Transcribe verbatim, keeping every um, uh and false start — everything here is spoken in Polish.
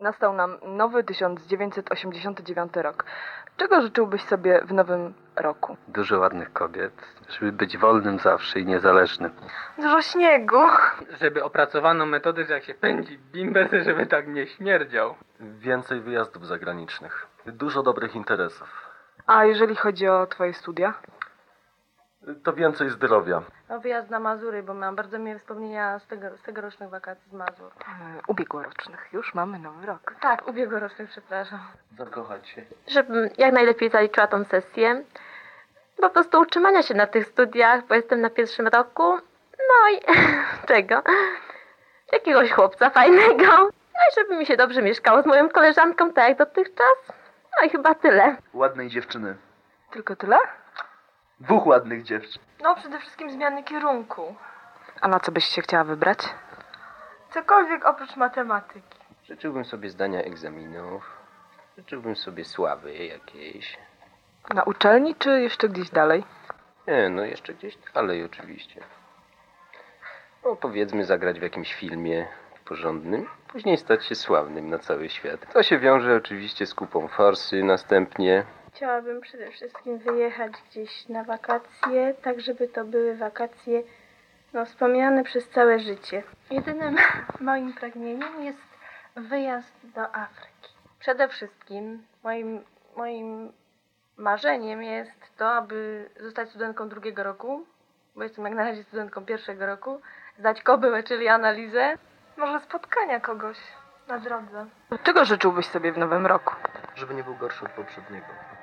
Nastał nam nowy tysiąc dziewięćset osiemdziesiąty dziewiąty rok. Czego życzyłbyś sobie w nowym roku? Dużo ładnych kobiet, żeby być wolnym zawsze i niezależnym. Dużo śniegu. Żeby opracowano metodę, że jak się pędzi bimber, to żeby tak nie śmierdział. Więcej wyjazdów zagranicznych. Dużo dobrych interesów. A jeżeli chodzi o twoje studia? To więcej zdrowia. No, wyjazd na Mazury, bo mam bardzo miłe wspomnienia z, tego, z tegorocznych wakacji z Mazur. E, ubiegłorocznych. Już mamy nowy rok. Tak, ubiegłorocznych, przepraszam. Zakochać się. Żebym jak najlepiej zaliczyła tą sesję. Po prostu utrzymania się na tych studiach, bo jestem na pierwszym roku. No i czego? Jakiegoś chłopca fajnego. No i żeby mi się dobrze mieszkało z moją koleżanką, tak jak dotychczas. No i chyba tyle. Ładnej dziewczyny. Tylko tyle? Dwóch ładnych dziewczyn. No, przede wszystkim zmiany kierunku. A na co byś się chciała wybrać? Cokolwiek oprócz matematyki. Życzyłbym sobie zdania egzaminów. Życzyłbym sobie sławy jakiejś. Na uczelni czy jeszcze gdzieś dalej? Nie, no jeszcze gdzieś dalej oczywiście. No powiedzmy zagrać w jakimś filmie porządnym, później stać się sławnym na cały świat. To się wiąże oczywiście z kupą forsy następnie. Chciałabym przede wszystkim wyjechać gdzieś na wakacje, tak żeby to były wakacje no, wspomniane przez całe życie. Jedynym moim pragnieniem jest wyjazd do Afryki. Przede wszystkim moim, moim marzeniem jest to, aby zostać studentką drugiego roku, bo jestem jak na razie studentką pierwszego roku, zdać kobyłę, czyli analizę. Może spotkania kogoś na drodze. Czego życzyłbyś sobie w nowym roku? Żeby nie był gorszy od poprzedniego.